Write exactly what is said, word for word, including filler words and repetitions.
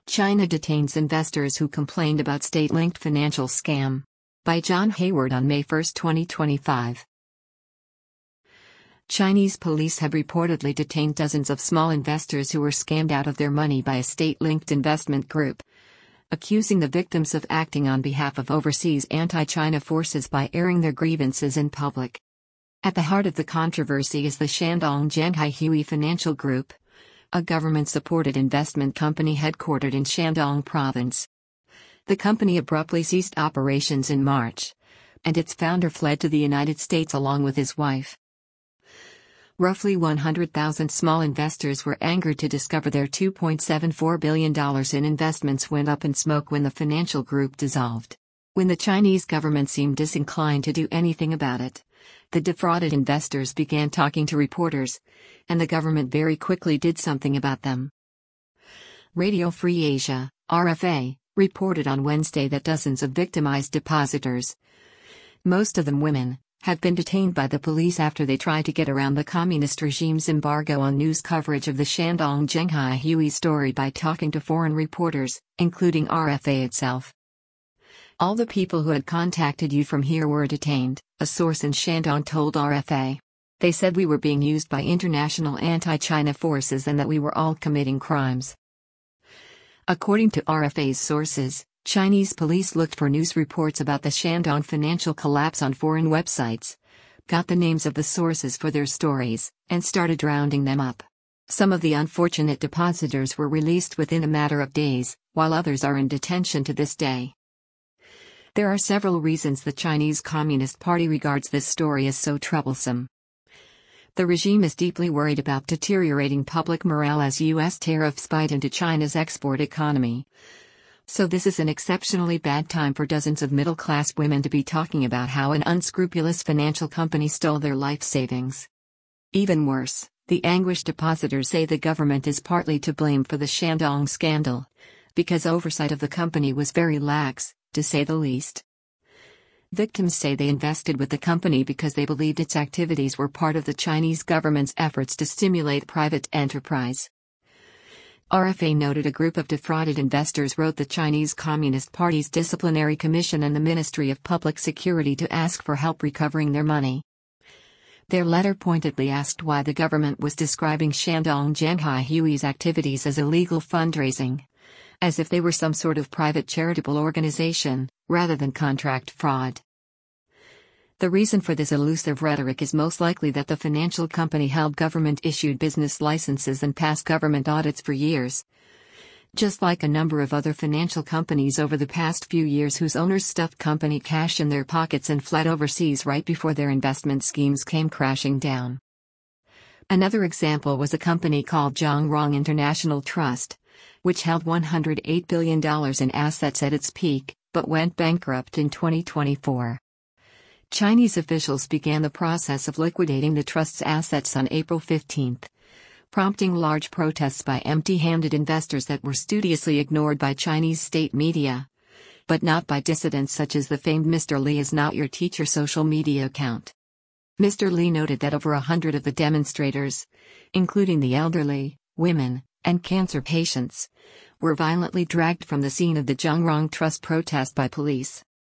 China detains investors who complained about state-linked financial scam. By John Hayward on May first, twenty twenty-five. Chinese police have reportedly detained dozens of small investors who were scammed out of their money by a state-linked investment group, accusing the victims of acting on behalf of overseas anti-China forces by airing their grievances in public. At the heart of the controversy is the Shandong Zhenghai Hui Financial Group, a government-supported investment company headquartered in Shandong Province. The company abruptly ceased operations in March, and its founder fled to the United States along with his wife. Roughly one hundred thousand small investors were angered to discover their two point seven four billion dollars in investments went up in smoke when the financial group dissolved. When the Chinese government seemed disinclined to do anything about it, the defrauded investors began talking to reporters, and the government very quickly did something about them. Radio Free Asia, R F A, reported on Wednesday that dozens of victimized depositors, most of them women, have been detained by the police after they tried to get around the communist regime's embargo on news coverage of the Shandong Zhenghai Hui story by talking to foreign reporters, including R F A itself. All the people who had contacted you from here were detained, a source in Shandong told R F A. They said we were being used by international anti-China forces and that we were all committing crimes. According to R F A's sources, Chinese police looked for news reports about the Shandong financial collapse on foreign websites, got the names of the sources for their stories, and started rounding them up. Some of the unfortunate depositors were released within a matter of days, while others are in detention to this day. There are several reasons the Chinese Communist Party regards this story as so troublesome. The regime is deeply worried about deteriorating public morale as U S tariffs bite into China's export economy. So this is an exceptionally bad time for dozens of middle-class women to be talking about how an unscrupulous financial company stole their life savings. Even worse, the anguished depositors say the government is partly to blame for the Shandong scandal, because oversight of the company was very lax, to say the least. Victims say they invested with the company because they believed its activities were part of the Chinese government's efforts to stimulate private enterprise. R F A noted a group of defrauded investors wrote the Chinese Communist Party's Disciplinary Commission and the Ministry of Public Security to ask for help recovering their money. Their letter pointedly asked why the government was describing Shandong Zhenghai Hui's activities as illegal fundraising, as if they were some sort of private charitable organization, rather than contract fraud. The reason for this elusive rhetoric is most likely that the financial company held government-issued business licenses and passed government audits for years, just like a number of other financial companies over the past few years whose owners stuffed company cash in their pockets and fled overseas right before their investment schemes came crashing down. Another example was a company called Zhongrong International Trust, which held one hundred eight billion dollars in assets at its peak, but went bankrupt in twenty twenty-four. Chinese officials began the process of liquidating the trust's assets on April fifteenth, prompting large protests by empty-handed investors that were studiously ignored by Chinese state media, but not by dissidents such as the famed Mister Li is not your teacher social media account. Mister Li noted that over a hundred of the demonstrators, including the elderly, women, and cancer patients, were violently dragged from the scene of the Zhongrong Trust protest by police.